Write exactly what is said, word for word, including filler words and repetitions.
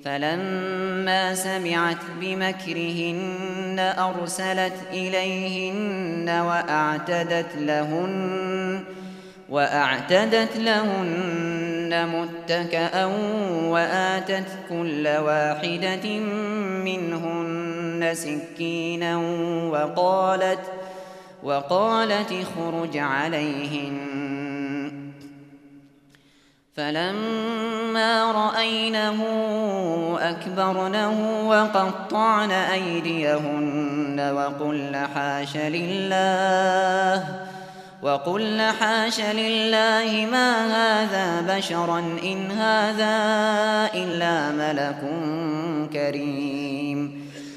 فلما سمعت بمكرهن أرسلت إليهن وأعتدت لهن وأعتدت لهن متكأ وآتت كل واحدة منهن سكينا وقالت وقالت اخرج عليهن. فلما رأينه أكبرنه وقطعن أيديهن وقلن حاش لله وقلن حاش لله ما هذا بشرا إن هذا إلا ملك كريم.